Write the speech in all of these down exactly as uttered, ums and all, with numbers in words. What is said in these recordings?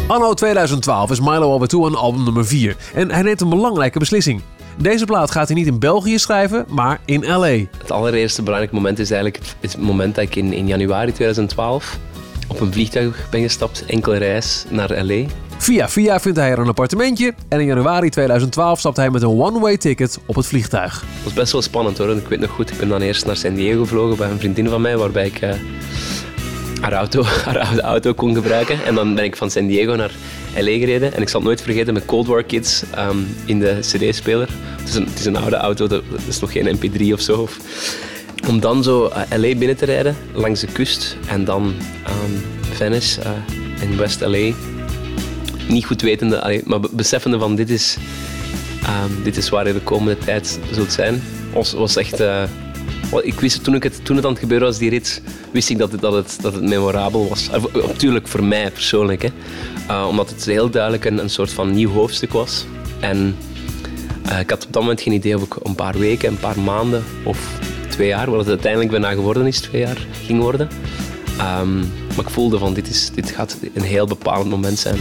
Anno tweeduizend twaalf is Milo alweer toe aan album nummer vier en hij neemt een belangrijke beslissing. Deze plaat gaat hij niet in België schrijven, maar in L A. Het allereerste belangrijke moment is eigenlijk het, het moment dat ik in, in januari tweeduizend twaalf op een vliegtuig ben gestapt, enkele reis naar L A. Via via vindt hij er een appartementje en in januari tweeduizend twaalf stapt hij met een one-way ticket op het vliegtuig. Het was best wel spannend hoor, ik weet nog goed, ik ben dan eerst naar San Diego gevlogen bij een vriendin van mij, waarbij ik uh, haar, auto, haar oude auto kon gebruiken. En dan ben ik van San Diego naar L A gereden en ik zal het nooit vergeten met Cold War Kids um, in de cd-speler. Het is, een, het is een oude auto, dat is nog geen M P drie of zo. Of, om dan zo uh, L A binnen te rijden, langs de kust en dan um, Venice uh, in West L A. Niet goed wetende, allee, maar beseffende van dit is, um, dit is waar je de komende tijd zult zijn. Was, was echt, uh, ik wist toen, ik het, toen het aan het gebeuren was, die rit, wist ik dat het, dat het, dat het memorabel was. Natuurlijk voor mij persoonlijk, hè. Uh, omdat het heel duidelijk een, een soort van nieuw hoofdstuk was. En uh, ik had op dat moment geen idee of ik een paar weken, een paar maanden of twee jaar, wat het uiteindelijk bijna geworden is, twee jaar ging worden. Um, maar ik voelde van dit, is, dit gaat een heel bepalend moment zijn.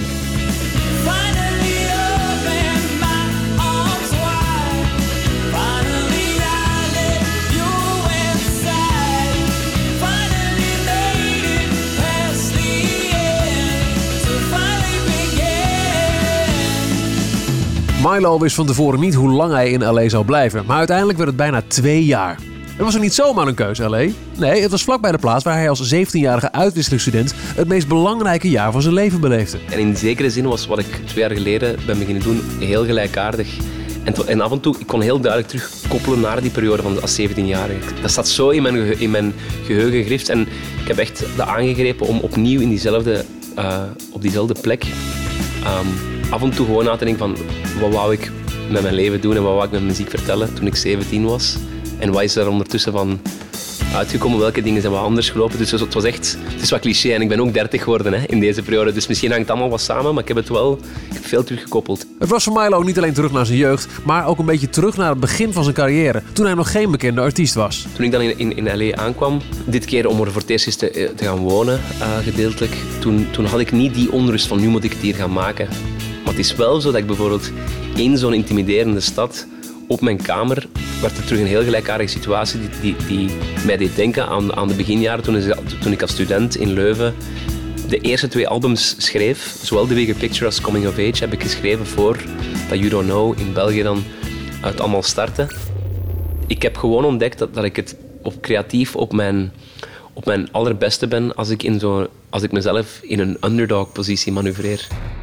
Milo wist van tevoren niet hoe lang hij in L A zou blijven, maar uiteindelijk werd het bijna twee jaar. Het was er niet zomaar een keuze, L A. Nee, het was vlakbij de plaats waar hij als zeventienjarige uitwisselingsstudent het meest belangrijke jaar van zijn leven beleefde. En in zekere zin was wat ik twee jaar geleden ben beginnen doen heel gelijkaardig. En, to- en af en toe, ik kon heel duidelijk terugkoppelen naar die periode van als zeventienjarige. Dat staat zo in mijn, gehe- in mijn geheugen gegrift en ik heb echt de aangegrepen om opnieuw in diezelfde, uh, op diezelfde plek um, af en toe gewoon na te denken van wat wou ik met mijn leven doen en wat wou ik met muziek vertellen toen ik zeventien was. En wat is er ondertussen van uitgekomen, welke dingen zijn wat anders gelopen. Dus het was echt, het is wat cliché en ik ben ook dertig geworden hè, in deze periode. Dus misschien hangt het allemaal wat samen, maar ik heb het wel ik heb veel teruggekoppeld. Het was voor Milo niet alleen terug naar zijn jeugd, maar ook een beetje terug naar het begin van zijn carrière, toen hij nog geen bekende artiest was. Toen ik dan in, in, in L A aankwam, dit keer om er voor het eerst eens te, te gaan wonen, uh, gedeeltelijk, toen, toen had ik niet die onrust van nu moet ik het hier gaan maken. Maar het is wel zo dat ik bijvoorbeeld in zo'n intimiderende stad op mijn kamer werd er terug een heel gelijkaardige situatie die, die, die mij deed denken aan, aan de beginjaren toen, toen ik als student in Leuven de eerste twee albums schreef. Zowel The Bigger Picture als Coming of Age heb ik geschreven voor dat You Don't Know in België dan het allemaal startte. Ik heb gewoon ontdekt dat, dat ik het op creatief op mijn, op mijn allerbeste ben als ik, in zo, als ik mezelf in een underdog positie manoeuvreer.